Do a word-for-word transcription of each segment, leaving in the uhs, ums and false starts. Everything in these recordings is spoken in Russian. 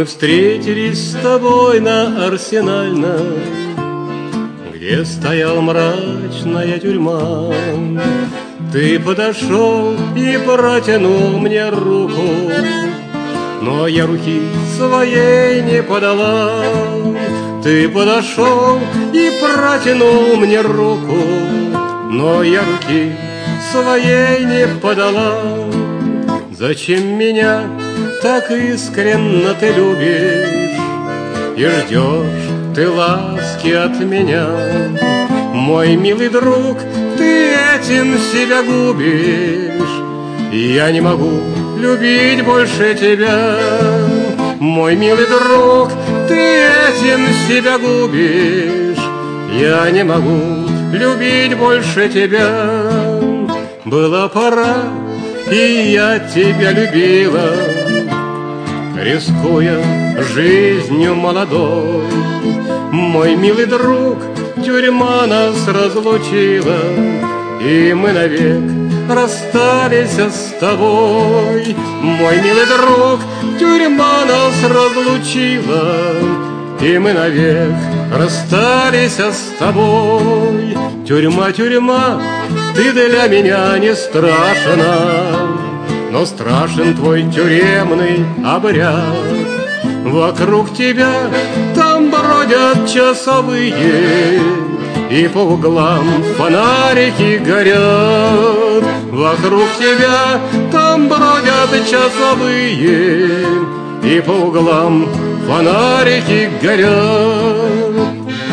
Мы встретились с тобой на Арсенальной, где стояла мрачная тюрьма. Ты подошел и протянул мне руку, но я руки своей не подала. Ты подошел и протянул мне руку, но я руки своей не подала. Зачем меня так искренно ты любишь и ждешь ты ласки от меня? Мой милый друг, ты этим себя губишь. Я не могу любить больше тебя. Мой милый друг, ты этим себя губишь. Я не могу любить больше тебя. Была пора, и я тебя любила, рискуя жизнью молодой. Мой милый друг, тюрьма нас разлучила, и мы навек расстались с тобой. Мой милый друг, тюрьма нас разлучила, и мы навек расстались с тобой. Тюрьма, тюрьма, ты для меня не страшна, но страшен твой тюремный обряд. Вокруг тебя там бродят часовые, и по углам фонарики горят. Вокруг тебя там бродят часовые, и по углам фонарики горят.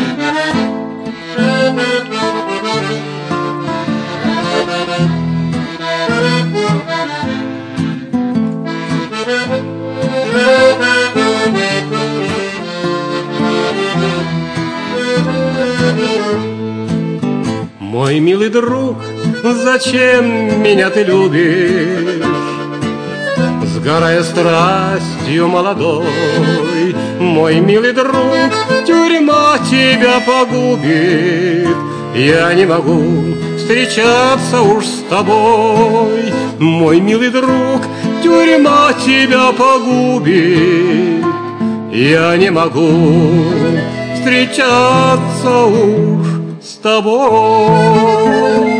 Мой милый друг, зачем меня ты любишь, сгорая страстью молодой? Мой милый друг, тюрьма тебя погубит. Я не могу встречаться уж с тобой. Мой милый друг, тюрьма тебя погубит. Я не могу встречаться уж с тобой.